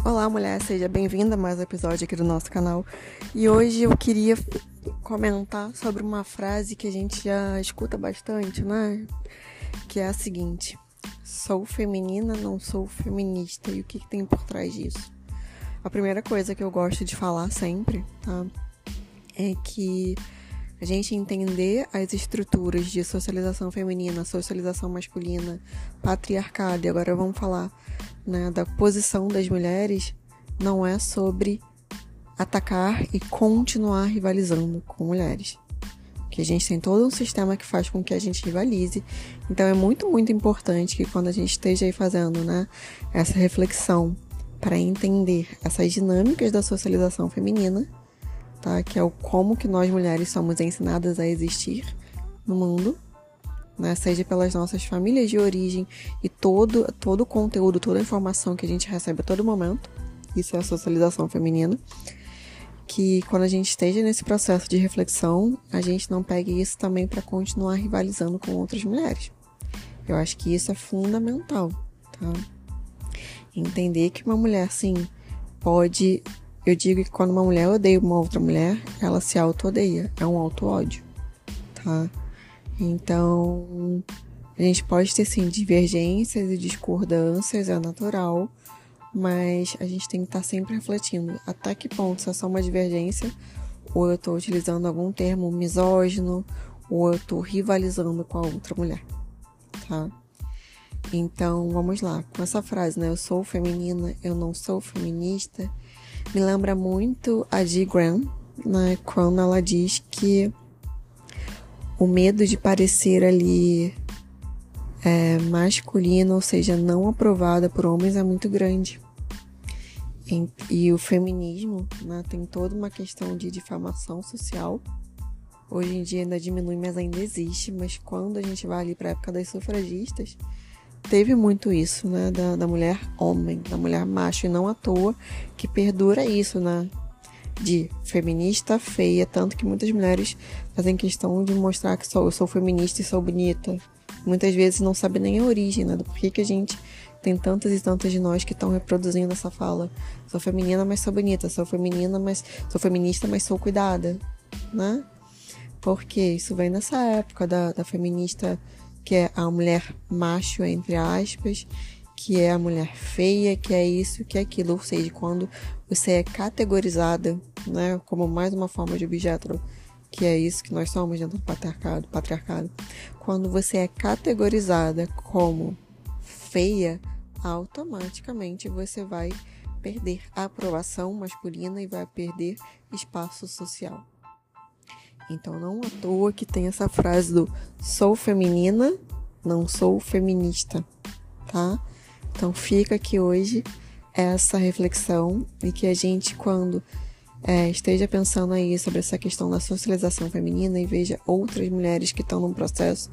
Olá, mulher, seja bem-vinda a mais um episódio aqui do nosso canal. E hoje eu queria comentar sobre uma frase que a gente já escuta bastante, né? Que é a seguinte: sou feminina, não sou feminista. E o que tem por trás disso? A primeira coisa que eu gosto de falar sempre, tá? É que a gente entender as estruturas de socialização feminina, socialização masculina, patriarcado, e agora vamos falar, né, da posição das mulheres, não é sobre atacar e continuar rivalizando com mulheres. Que a gente tem todo um sistema que faz com que a gente rivalize. Então é muito, muito importante que quando a gente esteja aí fazendo, né, essa reflexão para entender essas dinâmicas da socialização feminina, tá? Que é o como que nós mulheres somos ensinadas a existir no mundo, né? Seja pelas nossas famílias de origem e todo o conteúdo, toda a informação que a gente recebe a todo momento. Isso é a socialização feminina. Que quando a gente esteja nesse processo de reflexão, a gente não pegue isso também para continuar rivalizando com outras mulheres. Eu acho que isso é fundamental, tá? Entender que uma mulher, sim, pode... Eu digo que quando uma mulher odeia uma outra mulher, ela se auto-odeia. É um auto-ódio, tá? Então, a gente pode ter, sim, divergências e discordâncias, é natural, mas a gente tem que estar sempre refletindo até que ponto se é só uma divergência, ou eu estou utilizando algum termo misógino, ou eu estou rivalizando com a outra mulher, tá? Então, vamos lá. Com essa frase, né? Eu sou feminina, eu não sou feminista, me lembra muito a Dee Graham, né? Quando ela diz que o medo de parecer ali masculina, ou seja, não aprovada por homens, é muito grande. E o feminismo, né, tem toda uma questão de difamação social. Hoje em dia ainda diminui, mas ainda existe. Mas quando a gente vai ali para a época das sufragistas, teve muito isso, né, da mulher homem, da mulher macho, e não à toa que perdura isso, né, de feminista feia, tanto que muitas mulheres fazem questão de mostrar que eu sou feminista e sou bonita. Muitas vezes não sabe nem a origem, né, do porquê que a gente tem tantas e tantas de nós que estão reproduzindo essa fala. Sou feminina, mas sou bonita. Sou feminina, mas sou feminista, mas sou cuidada, né? Porque isso vem nessa época da feminista, que é a mulher macho, entre aspas, que é a mulher feia, que é isso, que é aquilo. Ou seja, quando você é categorizada, né, como mais uma forma de objeto, que é isso que nós somos dentro do patriarcado. Quando você é categorizada como feia, automaticamente você vai perder a aprovação masculina e vai perder espaço social. Então não à toa que tem essa frase do sou feminina, não sou feminista, tá? Então fica aqui hoje essa reflexão e que a gente, quando esteja pensando aí sobre essa questão da socialização feminina e veja outras mulheres que estão num processo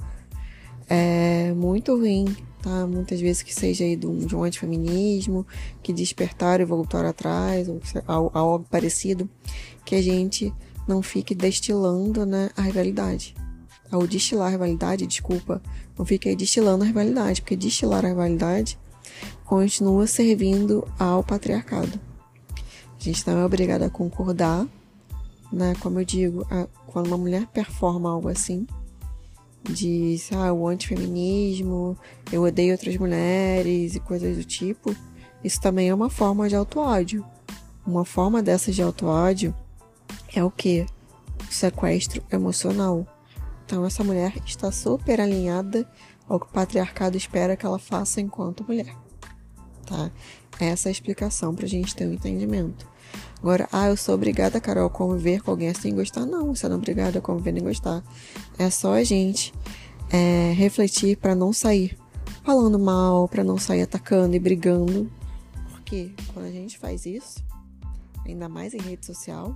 muito ruim, tá? Muitas vezes que seja aí de um antifeminismo, que despertaram e voltaram atrás, ou algo parecido, que a gente não fique destilando, né, a rivalidade. Ao destilar a rivalidade, não fique aí destilando a rivalidade, porque destilar a rivalidade continua servindo ao patriarcado. A gente não é obrigada a concordar, né? Como eu digo, quando uma mulher performa algo assim, diz, o antifeminismo, eu odeio outras mulheres e coisas do tipo, isso também é uma forma de auto-ódio. Uma forma dessas de auto-ódio é o quê? O sequestro emocional. Então essa mulher está super alinhada ao que o patriarcado espera que ela faça enquanto mulher, tá? Essa é a explicação pra gente ter um entendimento. Agora, eu sou obrigada, Carol, a conviver com alguém assim e gostar. Não, você não é obrigada a conviver nem gostar. É só a gente refletir para não sair falando mal, para não sair atacando e brigando. Porque quando a gente faz isso, ainda mais em rede social,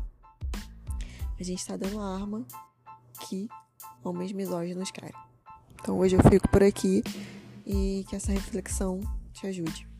a gente está dando a arma que homens misóginos querem. Então hoje eu fico por aqui e que essa reflexão te ajude.